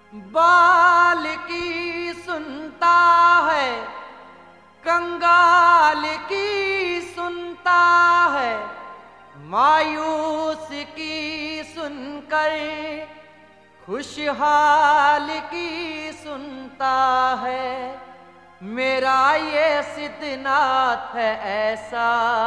बाल की सुनता है, कंगाल की सुनता है, मायूस की सुनकर खुशहाल की सुनता है। मेरा ये सिद्धनाथ है ऐसा,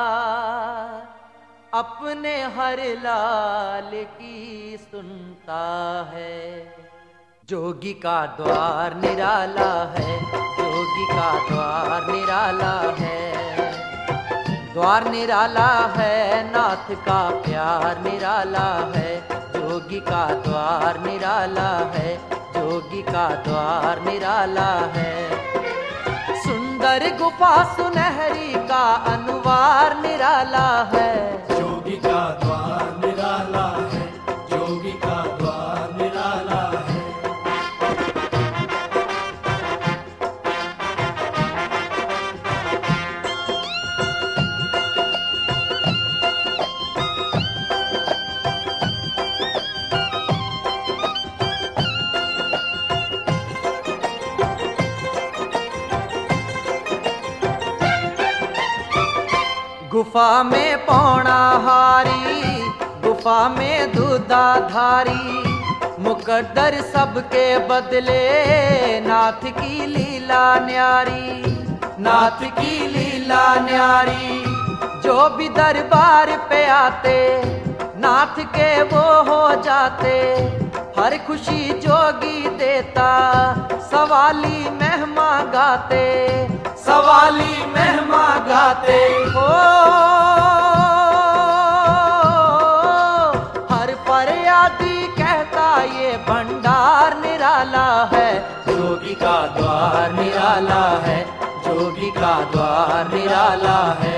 अपने हर लाल की सुनता है। जोगी का द्वार निराला है, जोगी का द्वार निराला है। द्वार निराला है, नाथ का प्यार निराला है। जोगी का द्वार निराला है, जोगी का द्वार निराला है। सुंदर गुफा सुनहरी का अनुवार निराला है। जोगी का द्वार निराला है, जोगी का द्वार निराला है। गुफा में पौणाहारी, गुफा में दूधाधारी, मुकद्दर सबके बदले नाथ की लीला न्यारी, नाथ की लीला न्यारी। जो भी दरबार पे आते नाथ के वो हो जाते, हर खुशी जोगी देता, सवाली महिमा गाते, सवाली महिमा गाते हो। हर फरियादी कहता ये भंडार निराला है। जोगी का द्वार निराला है, जोगी का द्वार निराला है।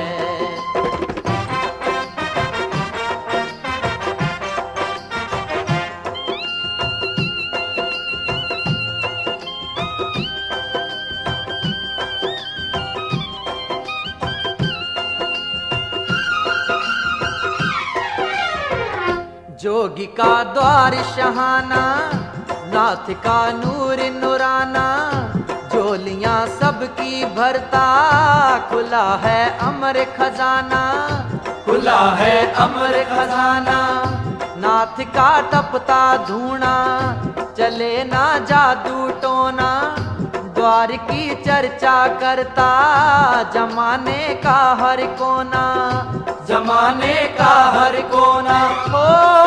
जोगी का द्वार शहाना, नाथ का नूर नुराना, झोलियां सबकी भरता, खुला है अमर खजाना, खुला है अमर खजाना। नाथ का टपता धूना, चले ना जादू टोना, द्वार की चर्चा करता, जमाने का हर कोना, जमाने का हर कोना हो।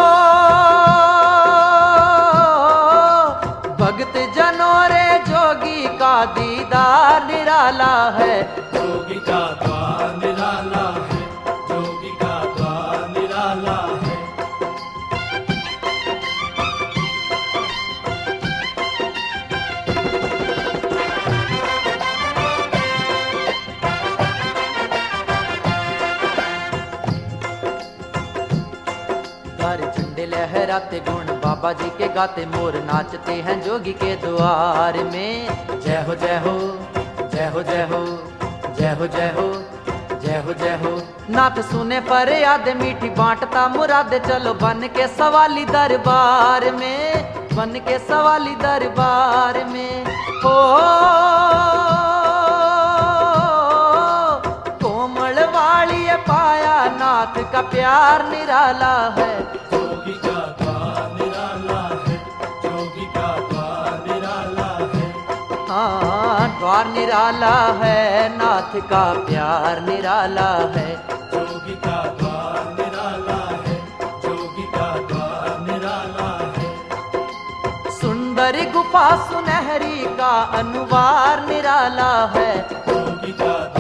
भक्त जनोरे जोगी का दीदार निराला है। जोगी का द्वार निराला है, जोगी का द्वार निराला है। झंडे लहराते गुण बाबा जी के गाते, मोर नाचते हैं जोगी के द्वार में। जय हो जय हो, जय हो जय हो, जय हो जय हो, जय हो जय हो। नाथ सुने पर याद मीठी बांटता मुरादे, चलो बन के सवाली दरबार में, बन के सवाली दरबार में हो। कोमल वाली पाया नाथ का प्यार निराला है। जोगी का द्वार निराला है, जोगी का द्वार निराला है। हाँ, द्वार निराला है, नाथ का प्यार निराला है। जोगी का द्वार निराला है, जोगी का द्वार निराला है। सुंदर गुफा सुनहरी का अनुवार निराला है। जोगी का